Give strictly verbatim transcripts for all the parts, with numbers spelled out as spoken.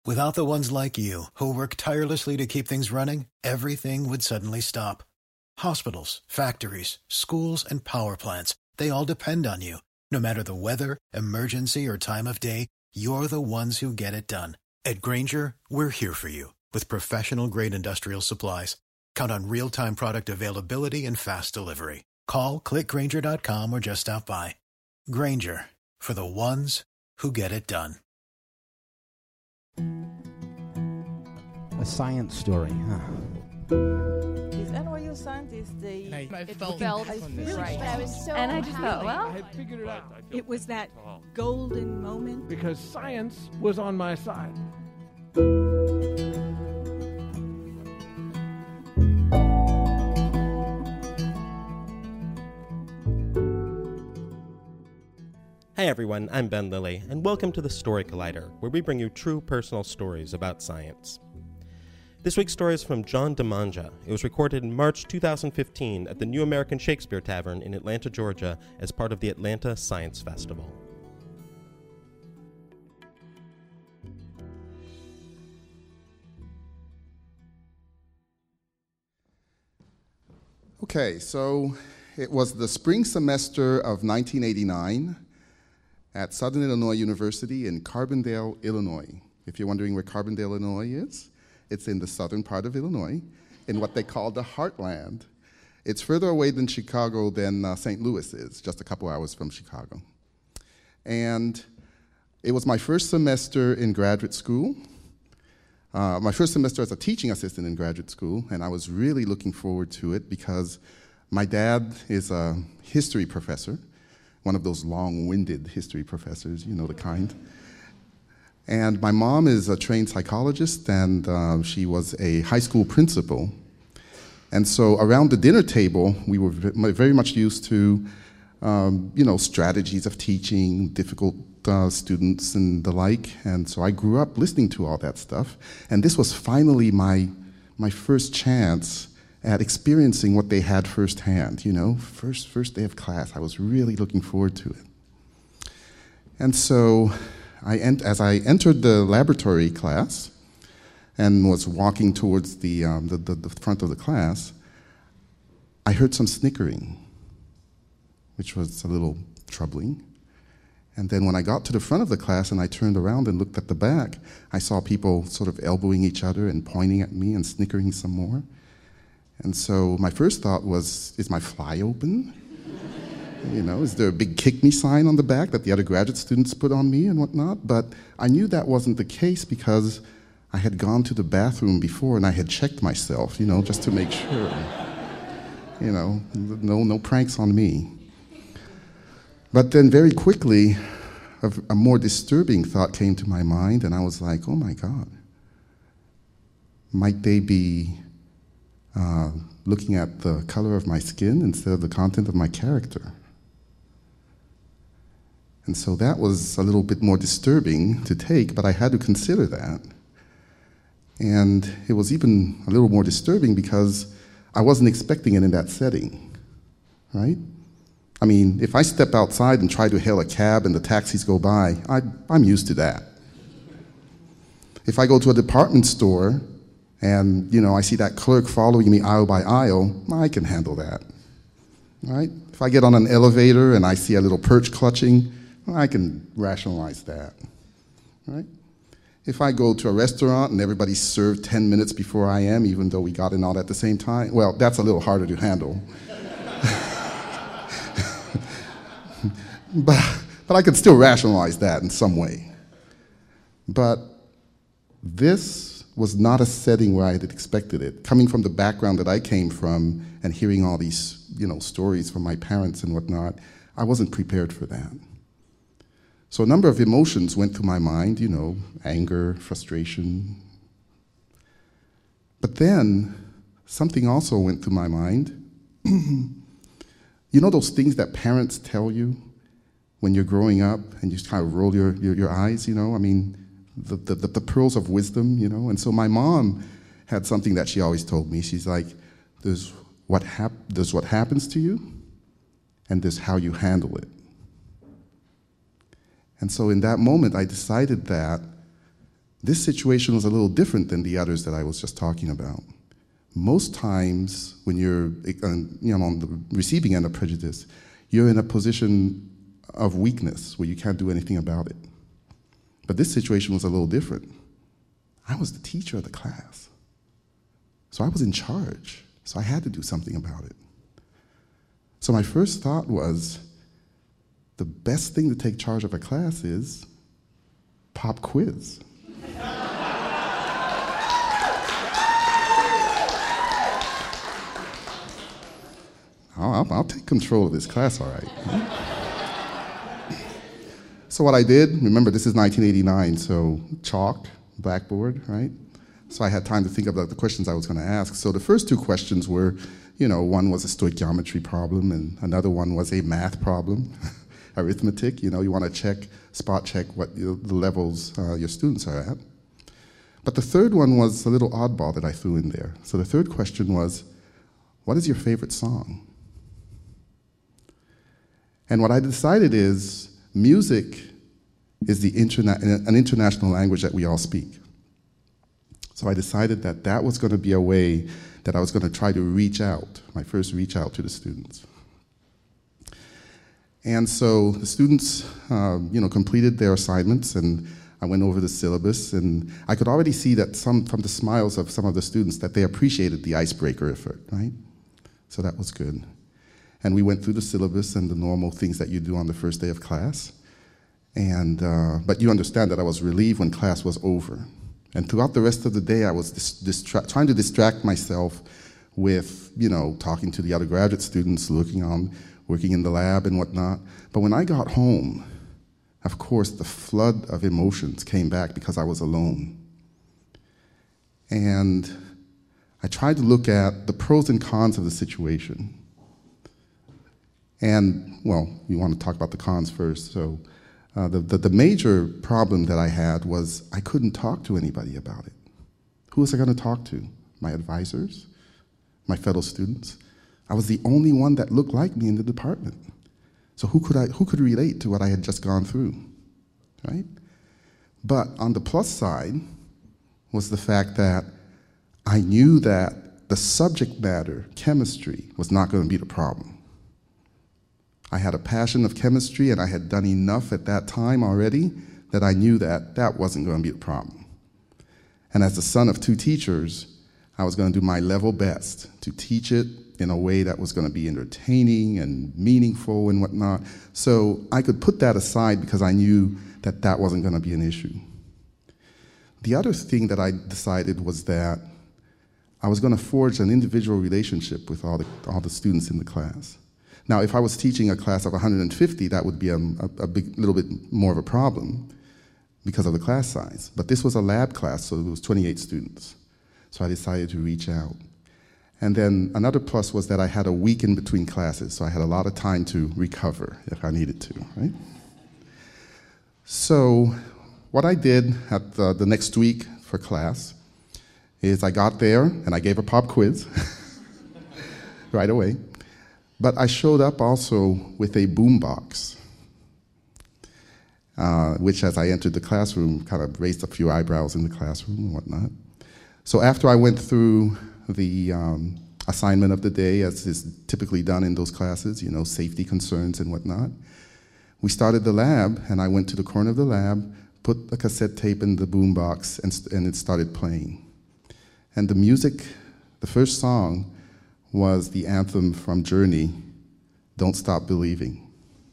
Without the ones like you, who work tirelessly to keep things running, everything would suddenly stop. Hospitals, factories, schools, and power plants, they all depend on you. No matter the weather, emergency, or time of day, you're the ones who get it done. At Grainger, we're here for you with professional-grade industrial supplies. Count on real-time product availability and fast delivery. Call, click Grainger dot com, or just stop by. Grainger, for the ones who get it done. A science story, huh? These N Y U scientists, they I it felt, felt I really right. but I was so and I just happy. thought, well, I had figured it out. It was that golden moment. Because science was on my side. Hey everyone, I'm Ben Lilly, and welcome to the Story Collider, where we bring you true personal stories about science. This week's story is from John DiMangia. It was recorded in March two thousand fifteen at the New American Shakespeare Tavern in Atlanta, Georgia, as part of the Atlanta Science Festival. Okay, so it was the spring semester of nineteen eighty-nine at Southern Illinois University in Carbondale, Illinois. If you're wondering where Carbondale, Illinois is, it's in the southern part of Illinois, in what they call the Heartland. It's further away than Chicago than uh, Saint Louis is, just a couple hours from Chicago. And it was my first semester in graduate school, uh, my first semester as a teaching assistant in graduate school, and I was really looking forward to it because my dad is a history professor, one of those long-winded history professors, you know the kind. And my mom is a trained psychologist, and uh, she was a high school principal. And so around the dinner table, we were very much used to, um, you know, strategies of teaching, difficult uh, students and the like. And so I grew up listening to all that stuff. And this was finally my, my first chance at experiencing what they had firsthand, you know, first first day of class. I was really looking forward to it. And so I ent- as I entered the laboratory class and was walking towards the, um, the, the, the front of the class, I heard some snickering, which was a little troubling. And then when I got to the front of the class and I turned around and looked at the back, I saw people sort of elbowing each other and pointing at me and snickering some more. And so my first thought was, is my fly open? You know, is there a big kick me sign on the back that the other graduate students put on me and whatnot? But I knew that wasn't the case because I had gone to the bathroom before and I had checked myself, you know, just to make sure. You know, no, no pranks on me. But then very quickly, a, a more disturbing thought came to my mind, and I was like, oh my God, might they be Uh, looking at the color of my skin instead of the content of my character? And so that was a little bit more disturbing to take, but I had to consider that. And it was even a little more disturbing because I wasn't expecting it in that setting, right? I mean, if I step outside and try to hail a cab and the taxis go by, I, I'm used to that. If I go to a department store and, you know, I see that clerk following me aisle by aisle, I can handle that, right? If I get on an elevator and I see a little perch clutching, I can rationalize that, right? If I go to a restaurant and everybody's served ten minutes before I am, even though we got in all at the same time, well, that's a little harder to handle. but, but I could still rationalize that in some way. But this was not a setting where I had expected it. Coming from the background that I came from and hearing all these, you know, stories from my parents and whatnot, I wasn't prepared for that. So a number of emotions went through my mind, you know, anger, frustration. But then something also went through my mind. You know those things that parents tell you when you're growing up and you just kind of roll your, your, your eyes, you know? I mean, The, the, the pearls of wisdom, you know? And so my mom had something that she always told me. She's like, there's what, hap- there's what happens to you, and there's how you handle it. And so in that moment, I decided that This situation was a little different than the others that I was just talking about. Most times when you're uh, you know, on the receiving end of prejudice, you're in a position of weakness where you can't do anything about it. But this situation was a little different. I was the teacher of the class. So I was in charge. So I had to do something about it. So my first thought was, the best thing to take charge of a class is pop quiz. I'll, I'll take control of this class, all right. So what I did, remember this is nineteen eighty-nine, so chalk, blackboard, right? So I had time to think about the questions I was going to ask. So the first two questions were, you know, one was a stoichiometry problem, and another one was a math problem, arithmetic. You know, you want to check, spot check what you, the levels uh, your students are at. But the third one was a little oddball that I threw in there. So the third question was, what is your favorite song? And what I decided is, music is the interna- an international language that we all speak. So I decided that that was going to be a way that I was going to try to reach out, my first reach out to the students. And so the students, um, you know, completed their assignments, and I went over the syllabus, and I could already see that some, from the smiles of some of the students, that they appreciated the icebreaker effort, right? So that was good. And we went through the syllabus and the normal things that you do on the first day of class. And, uh, but you understand that I was relieved when class was over. And throughout the rest of the day, I was dis- distra- trying to distract myself with, you know, talking to the other graduate students, looking on, working in the lab and whatnot. But when I got home, of course, the flood of emotions came back because I was alone. And I tried to look at the pros and cons of the situation. And, well, we want to talk about the cons first. So uh, the, the, the major problem that I had was I couldn't talk to anybody about it. Who was I going to talk to? My advisors? My fellow students? I was the only one that looked like me in the department. So who could I, who could relate to what I had just gone through, right? But on the plus side was the fact that I knew that the subject matter, chemistry, was not going to be the problem. I had a passion of chemistry, and I had done enough at that time already that I knew that that wasn't going to be the problem. And as the son of two teachers, I was going to do my level best to teach it in a way that was going to be entertaining and meaningful and whatnot. So I could put that aside because I knew that that wasn't going to be an issue. The other thing that I decided was that I was going to forge an individual relationship with all the, all the students in the class. Now, if I was teaching a class of one hundred fifty, that would be a, a, a big, little bit more of a problem because of the class size. But this was a lab class, so it was twenty-eight students. So I decided to reach out. And then another plus was that I had a week in between classes, so I had a lot of time to recover if I needed to, right? So what I did at the, the next week for class is I got there and I gave a pop quiz right away. But I showed up also with a boombox, uh, which as I entered the classroom kind of raised a few eyebrows in the classroom and whatnot. So after I went through the um, assignment of the day, as is typically done in those classes, you know, safety concerns and whatnot, we started the lab, and I went to the corner of the lab, put a cassette tape in the boombox, and, st- and it started playing. And the music, the first song, was the anthem from Journey, Don't Stop Believing.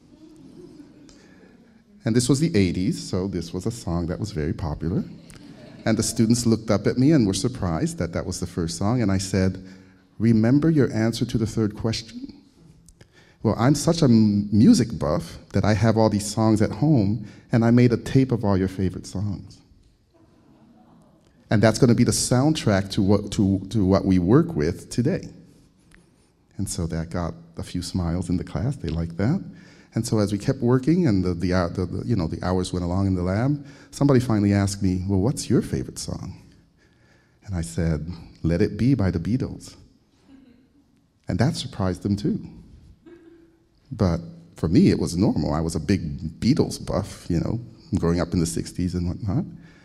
And this was the eighties, so this was a song that was very popular. And the students looked up at me and were surprised that that was the first song, and I said, remember your answer to the third question? Well, I'm such a music buff that I have all these songs at home, and I made a tape of all your favorite songs. And that's going to be the soundtrack to what, to, to what we work with today. And so that got a few smiles in the class. They liked that. And so as we kept working and the, the, the, the, you know, the hours went along in the lab, somebody finally asked me, well, what's your favorite song? And I said, Let It Be by the Beatles. And that surprised them too. But for me, it was normal. I was a big Beatles buff, you know, growing up in the sixties and whatnot.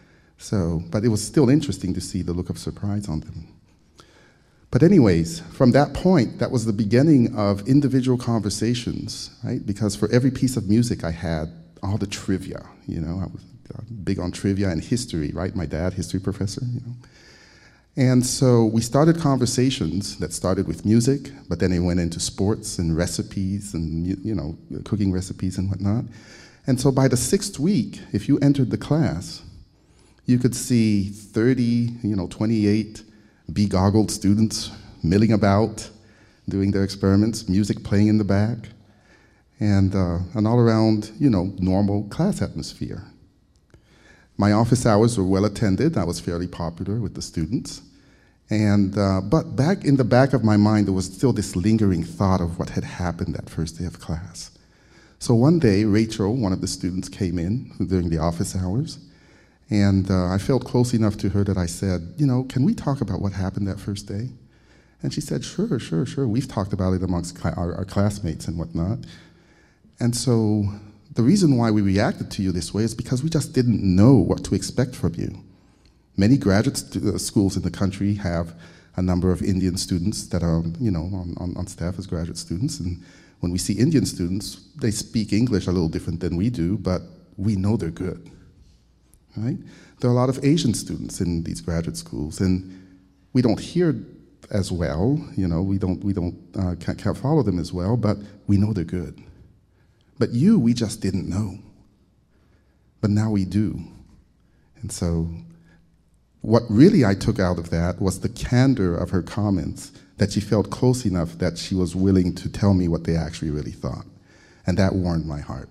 So, but it was still interesting to see the look of surprise on them. But anyways, from that point, that was the beginning of individual conversations, right? Because for every piece of music I had, all the trivia, you know, I was big on trivia and history, right? My dad, history professor, you know. And so we started conversations that started with music, but then it went into sports and recipes and, you know, cooking recipes and whatnot. And so by the sixth week, if you entered the class, you could see thirty, you know, twenty-eight begoggled students milling about, doing their experiments, music playing in the back, and uh, an all-around, you know, normal class atmosphere. My office hours were well attended. I was fairly popular with the students. And, uh, but back in the back of my mind, there was still this lingering thought of what had happened that first day of class. So one day, Rachel, one of the students, came in during the office hours, and uh, I felt close enough to her that I said, you know, can we talk about what happened that first day? And she said, sure, sure, sure. We've talked about it amongst cl- our, our classmates and whatnot. And so the reason why we reacted to you this way is because we just didn't know what to expect from you. Many graduate st- schools in the country have a number of Indian students that are, you know, on, on, on staff as graduate students. And when we see Indian students, they speak English a little different than we do, but we know they're good, right? There are a lot of Asian students in these graduate schools, and we don't hear as well, you know, we don't, we don't uh, can't, can't follow them as well, but we know they're good. But you, we just didn't know. But now we do. And so what really I took out of that was the candor of her comments, that she felt close enough that she was willing to tell me what they actually really thought. And that warmed my heart.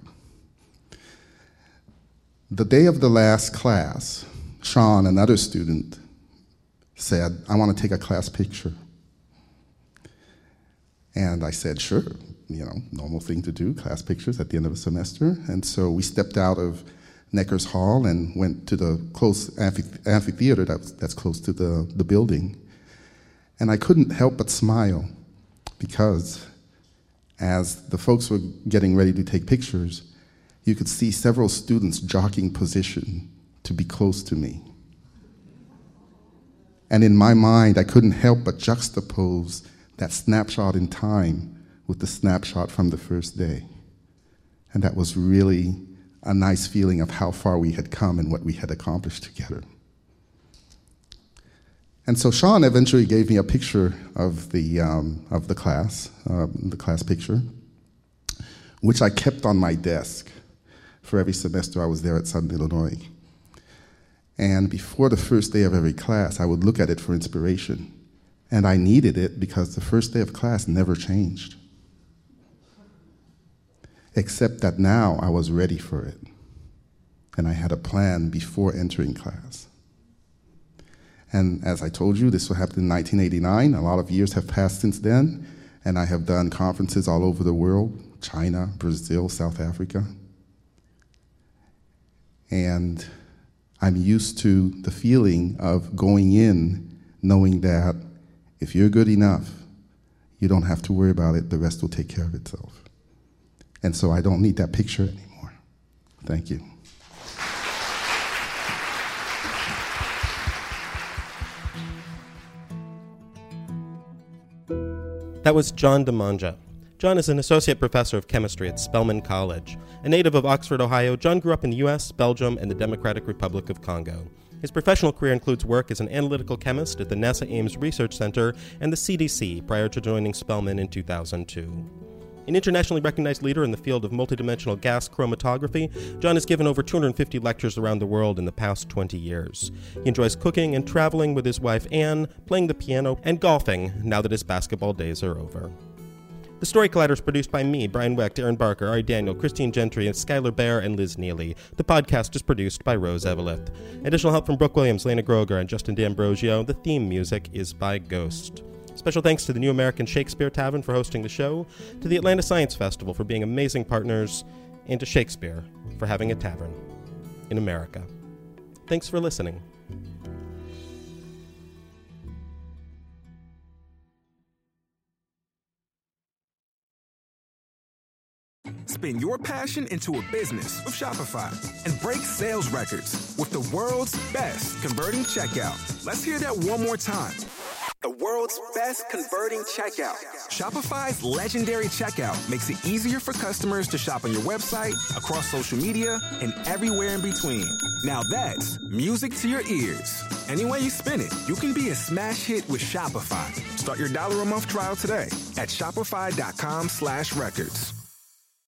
The day of the last class, Sean, another student, said, I want to take a class picture. And I said, sure. You know, normal thing to do, class pictures at the end of a semester. And so we stepped out of Neckers Hall and went to the close amphi- amphitheater that's, that's close to the, the building. And I couldn't help but smile because as the folks were getting ready to take pictures, you could see several students jockeying position to be close to me. And in my mind, I couldn't help but juxtapose that snapshot in time with the snapshot from the first day. And that was really a nice feeling of how far we had come and what we had accomplished together. And so Sean eventually gave me a picture of the, um, of the class, um, the class picture, which I kept on my desk for every semester I was there at Southern Illinois. And before the first day of every class, I would look at it for inspiration. And I needed it because the first day of class never changed. Except that now I was ready for it. And I had a plan before entering class. And as I told you, this happened in nineteen eighty-nine. A lot of years have passed since then. And I have done conferences all over the world, China, Brazil, South Africa. And I'm used to the feeling of going in knowing that if you're good enough, you don't have to worry about it. The rest will take care of itself. And so I don't need that picture anymore. Thank you. That was John Dimondja. John is an associate professor of chemistry at Spelman College. A native of Oxford, Ohio, John grew up in the U S, Belgium, and the Democratic Republic of Congo. His professional career includes work as an analytical chemist at the NASA Ames Research Center and the C D C prior to joining Spelman in two thousand two. An internationally recognized leader in the field of multidimensional gas chromatography, John has given over two hundred fifty lectures around the world in the past twenty years. He enjoys cooking and traveling with his wife Anne, playing the piano, and golfing now that his basketball days are over. The Story Collider is produced by me, Brian Wecht, Aaron Barker, Ari Daniel, Christine Gentry, and Skylar Bear, and Liz Neely. The podcast is produced by Rose Eveleth. Additional help from Brooke Williams, Lena Groger, and Justin D'Ambrosio. The theme music is by Ghost. Special thanks to the New American Shakespeare Tavern for hosting the show, to the Atlanta Science Festival for being amazing partners, and to Shakespeare for having a tavern in America. Thanks for listening. Spin your passion into a business with Shopify and break sales records with the world's best converting checkout. Let's hear that one more time. The world's best converting checkout. Shopify's legendary checkout makes it easier for customers to shop on your website, across social media, and everywhere in between. Now that's music to your ears. Any way you spin it, you can be a smash hit with Shopify. Start your dollar a month trial today at shopify.com slash records.